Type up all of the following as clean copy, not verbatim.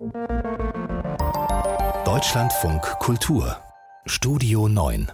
Deutschlandfunk Kultur Studio 9.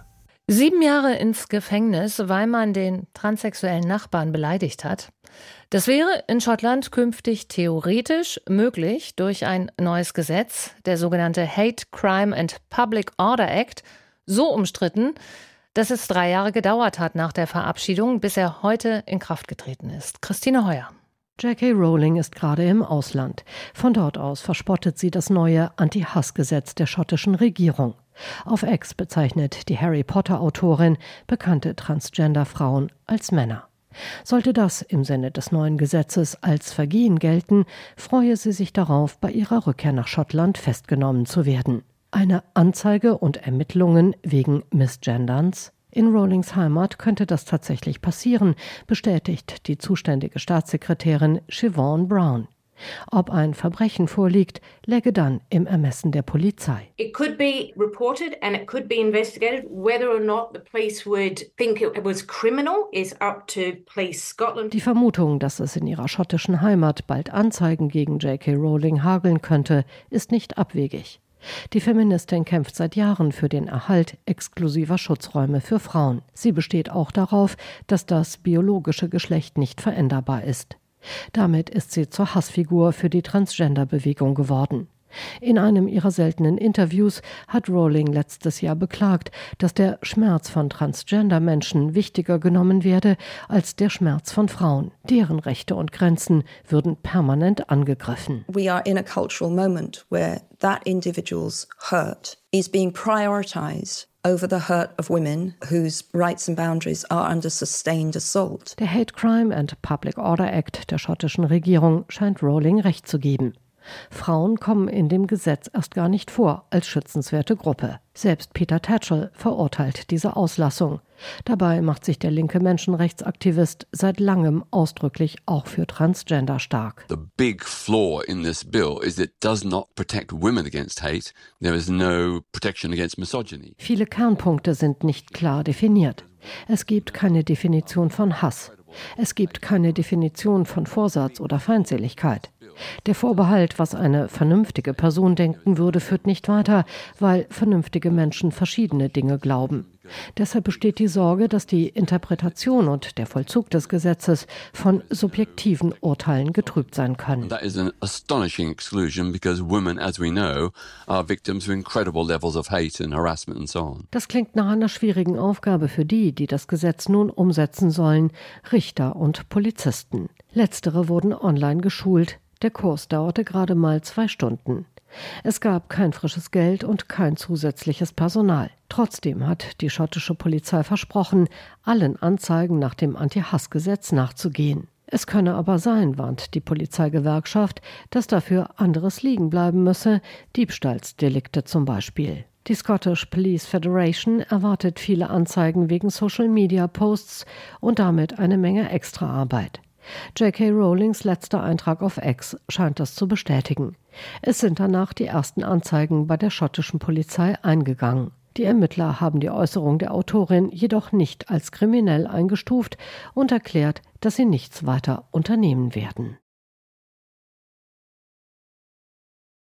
7 Jahre ins Gefängnis, weil man den transsexuellen Nachbarn beleidigt hat. Das wäre in Schottland künftig theoretisch möglich durch ein neues Gesetz, der sogenannte Hate Crime and Public Order Act, so umstritten, dass es 3 Jahre gedauert hat nach der Verabschiedung, bis er heute in Kraft getreten ist. Christine Heuer. J.K. Rowling ist gerade im Ausland. Von dort aus verspottet sie das neue Anti-Hass-Gesetz der schottischen Regierung. Auf X bezeichnet die Harry-Potter-Autorin bekannte Transgender-Frauen als Männer. Sollte das im Sinne des neuen Gesetzes als Vergehen gelten, freue sie sich darauf, bei ihrer Rückkehr nach Schottland festgenommen zu werden. Eine Anzeige und Ermittlungen wegen Missgenderns? In Rowlings Heimat könnte das tatsächlich passieren, bestätigt die zuständige Staatssekretärin Siobhan Brown. Ob ein Verbrechen vorliegt, läge dann im Ermessen der Polizei. It could be reported and it could be investigated. Whether or not the police would think it was criminal is up to Police Scotland. Die Vermutung, dass es in ihrer schottischen Heimat bald Anzeigen gegen J.K. Rowling hageln könnte, ist nicht abwegig. Die Feministin kämpft seit Jahren für den Erhalt exklusiver Schutzräume für Frauen. Sie besteht auch darauf, dass das biologische Geschlecht nicht veränderbar ist. Damit ist sie zur Hassfigur für die Transgender-Bewegung geworden. In einem ihrer seltenen Interviews hat Rowling letztes Jahr beklagt, dass der Schmerz von Transgender-Menschen wichtiger genommen werde als der Schmerz von Frauen. Deren Rechte und Grenzen würden permanent angegriffen. We are in a cultural moment where that individual's hurt is being prioritized over the hurt of women whose rights and boundaries are under sustained assault. Der Hate Crime and Public Order Act der schottischen Regierung scheint Rowling recht zu geben. Frauen kommen in dem Gesetz erst gar nicht vor als schützenswerte Gruppe. Selbst Peter Tatchell verurteilt diese Auslassung. Dabei macht sich der linke Menschenrechtsaktivist seit langem ausdrücklich auch für Transgender stark. The big flaw in this bill is it does not protect women against hate. There is no protection against misogyny. Viele Kernpunkte sind nicht klar definiert. Es gibt keine Definition von Hass. Es gibt keine Definition von Vorsatz oder Feindseligkeit. Der Vorbehalt, was eine vernünftige Person denken würde, führt nicht weiter, weil vernünftige Menschen verschiedene Dinge glauben. Deshalb besteht die Sorge, dass die Interpretation und der Vollzug des Gesetzes von subjektiven Urteilen getrübt sein können. That is an astonishing exclusion because women, as we know, are victims of incredible levels of hate and harassment and so on. Das klingt nach einer schwierigen Aufgabe für die das Gesetz nun umsetzen sollen, Richter und Polizisten. Letztere wurden online geschult. Der Kurs dauerte gerade mal 2 Stunden. Es gab kein frisches Geld und kein zusätzliches Personal. Trotzdem hat die schottische Polizei versprochen, allen Anzeigen nach dem Anti-Hass-Gesetz nachzugehen. Es könne aber sein, warnt die Polizeigewerkschaft, dass dafür anderes liegen bleiben müsse, Diebstahlsdelikte zum Beispiel. Die Scottish Police Federation erwartet viele Anzeigen wegen Social-Media-Posts und damit eine Menge Extraarbeit. J.K. Rowlings letzter Eintrag auf X scheint das zu bestätigen. Es sind danach die ersten Anzeigen bei der schottischen Polizei eingegangen. Die Ermittler haben die Äußerung der Autorin jedoch nicht als kriminell eingestuft und erklärt, dass sie nichts weiter unternehmen werden.